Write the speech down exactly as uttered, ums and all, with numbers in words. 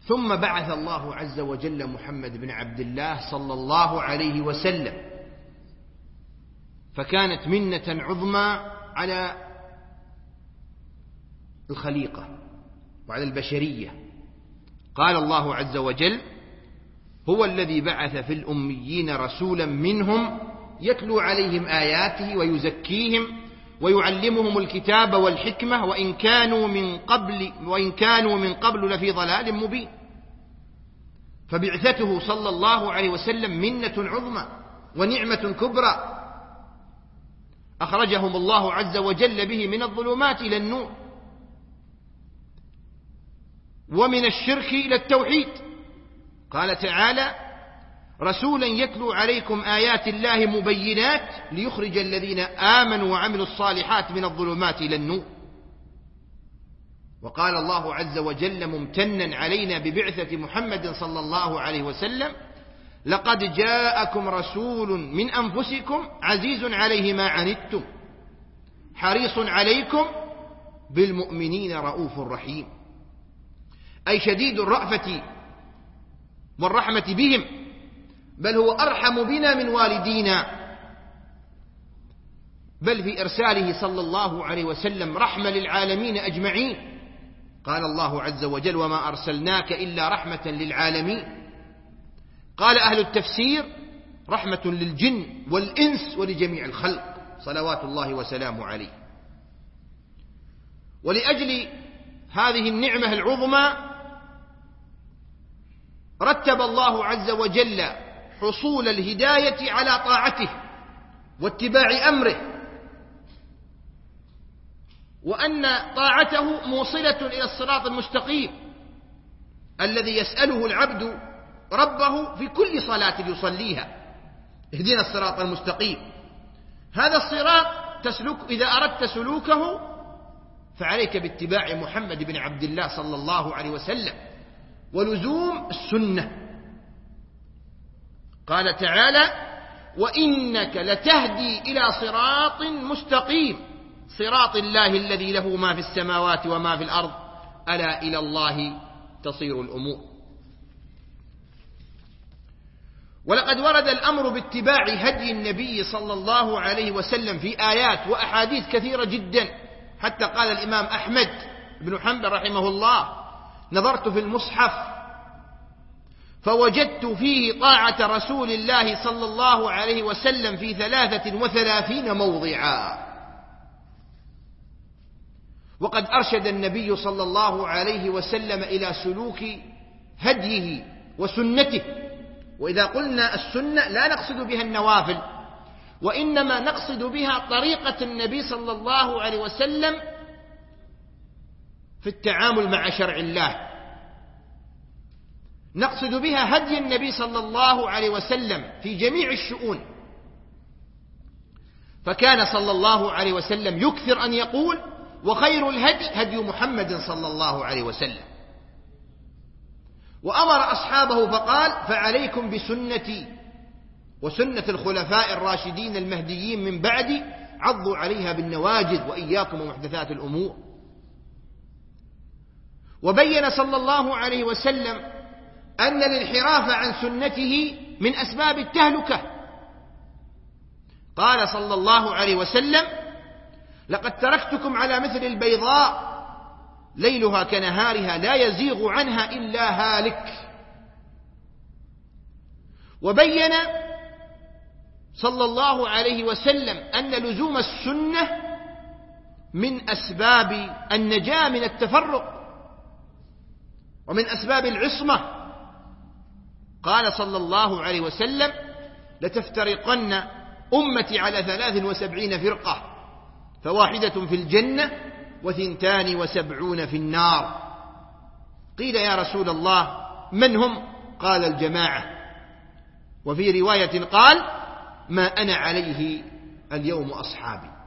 ثم بعث الله عز وجل محمد بن عبد الله صلى الله عليه وسلم، فكانت منة عظمى على الخليقة وعلى البشرية. قال الله عز وجل: هو الذي بعث في الأميين رسولا منهم يتلو عليهم آياته ويزكيهم ويعلمهم الكتاب والحكمة وإن كانوا من قبل وإن كانوا من قبل لفي ضلال مبين. فبعثته صلى الله عليه وسلم منة عظمى ونعمة كبرى، أخرجهم الله عز وجل به من الظلمات إلى النور، ومن الشرك إلى التوحيد. قال تعالى: رسولا يتلو عليكم آيات الله مبينات ليخرج الذين آمنوا وعملوا الصالحات من الظلمات إلى النور. وقال الله عز وجل ممتنا علينا ببعثة محمد صلى الله عليه وسلم: لقد جاءكم رسول من أنفسكم عزيز عليه ما عنتم حريص عليكم بالمؤمنين رؤوف رحيم، أي شديد الرأفة والرحمة بهم، بل هو أرحم بنا من والدينا، بل في إرساله صلى الله عليه وسلم رحمة للعالمين أجمعين. قال الله عز وجل: وما أرسلناك إلا رحمة للعالمين. قال أهل التفسير: رحمة للجن والإنس ولجميع الخلق صلوات الله وسلامه عليه. ولأجل هذه النعمة العظمى رتب الله عز وجل حصول الهداية على طاعته واتباع أمره، وأن طاعته موصلة إلى الصراط المستقيم الذي يسأله العبد ربه في كل صلاة يصليها: اهدنا الصراط المستقيم. هذا الصراط تسلك إذا أردت سلوكه فعليك باتباع محمد بن عبد الله صلى الله عليه وسلم ولزوم السنة. قال تعالى: وإنك لتهدي إلى صراط مستقيم صراط الله الذي له ما في السماوات وما في الأرض ألا إلى الله تصير الأمور. ولقد ورد الأمر باتباع هدي النبي صلى الله عليه وسلم في آيات وأحاديث كثيرة جدا، حتى قال الإمام أحمد بن حنبل رحمه الله: نظرت في المصحف فوجدت فيه طاعة رسول الله صلى الله عليه وسلم في ثلاثة وثلاثين موضعا. وقد أرشد النبي صلى الله عليه وسلم إلى سلوك هديه وسنته. وإذا قلنا السنة لا نقصد بها النوافل، وإنما نقصد بها طريقة النبي صلى الله عليه وسلم في التعامل مع شرع الله، نقصد بها هدي النبي صلى الله عليه وسلم في جميع الشؤون. فكان صلى الله عليه وسلم يكثر أن يقول: وخير الهدي هدي محمد صلى الله عليه وسلم. وأمر أصحابه فقال: فعليكم بسنتي وسنة الخلفاء الراشدين المهديين من بعدي عضوا عليها بالنواجذ وإياكم ومحدثات الأمور. وبين صلى الله عليه وسلم أن الانحراف عن سنته من أسباب التهلكة. قال صلى الله عليه وسلم: لقد تركتكم على مثل البيضاء ليلها كنهارها لا يزيغ عنها إلا هالك. وبين صلى الله عليه وسلم أن لزوم السنة من أسباب النجاة من التفرق ومن أسباب العصمة. قال صلى الله عليه وسلم: لتفترقن أمتي على ثلاث وسبعين فرقة فواحدة في الجنة وثنتان وسبعون في النار. قيل: يا رسول الله من هم؟ قال: الجماعة. وفي رواية قال: ما أنا عليه اليوم أصحابي.